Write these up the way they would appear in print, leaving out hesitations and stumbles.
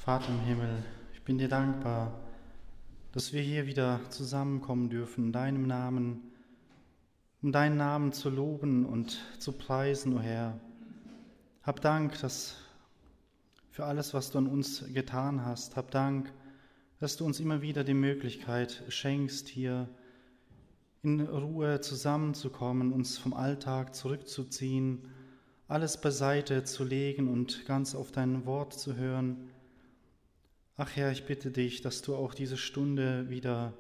Vater im Himmel, ich bin dir dankbar, dass wir hier wieder zusammenkommen dürfen in deinem Namen, um deinen Namen zu loben und zu preisen, o Herr. Hab Dank, für alles, was du an uns getan hast. Hab Dank, dass du uns immer wieder die Möglichkeit schenkst, hier in Ruhe zusammenzukommen, uns vom Alltag zurückzuziehen, alles beiseite zu legen und ganz auf dein Wort zu hören. Ach Herr, ich bitte dich, dass du auch diese Stunde wieder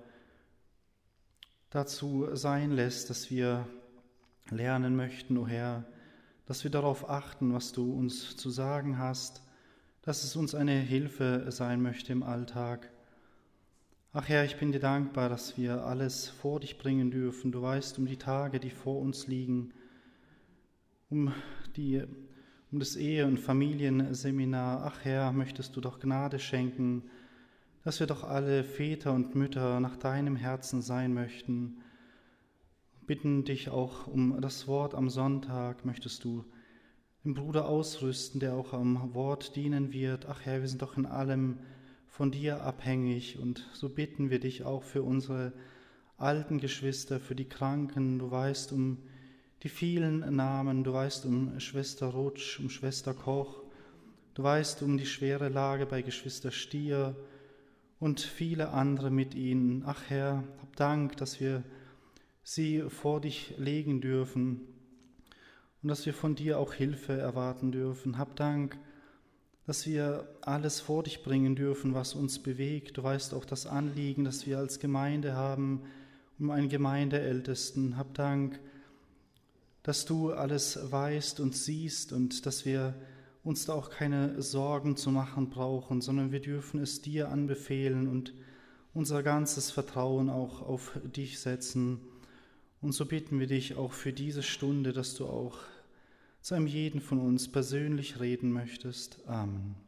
dazu sein lässt, dass wir lernen möchten, o Herr, dass wir darauf achten, was du uns zu sagen hast, dass es uns eine Hilfe sein möchte im Alltag. Ach Herr, ich bin dir dankbar, dass wir alles vor dich bringen dürfen. Du weißt um die Tage, die vor uns liegen, um das Ehe- und Familienseminar. Ach Herr, möchtest du doch Gnade schenken, dass wir doch alle Väter und Mütter nach deinem Herzen sein möchten. Bitten dich auch um das Wort am Sonntag. Möchtest du den Bruder ausrüsten, der auch am Wort dienen wird. Ach Herr, wir sind doch in allem von dir abhängig, und so bitten wir dich auch für unsere alten Geschwister, für die Kranken. Du weißt um die vielen Namen, du weißt um Schwester Rutsch, um Schwester Koch, du weißt um die schwere Lage bei Geschwister Stier und viele andere mit ihnen. Ach Herr, hab Dank, dass wir sie vor dich legen dürfen und dass wir von dir auch Hilfe erwarten dürfen. Hab Dank, dass wir alles vor dich bringen dürfen, was uns bewegt. Du weißt auch das Anliegen, das wir als Gemeinde haben, um einen Gemeindeältesten. Hab Dank, dass du alles weißt und siehst und dass wir uns da auch keine Sorgen zu machen brauchen, sondern wir dürfen es dir anbefehlen und unser ganzes Vertrauen auch auf dich setzen. Und so bitten wir dich auch für diese Stunde, dass du auch zu einem jeden von uns persönlich reden möchtest. Amen.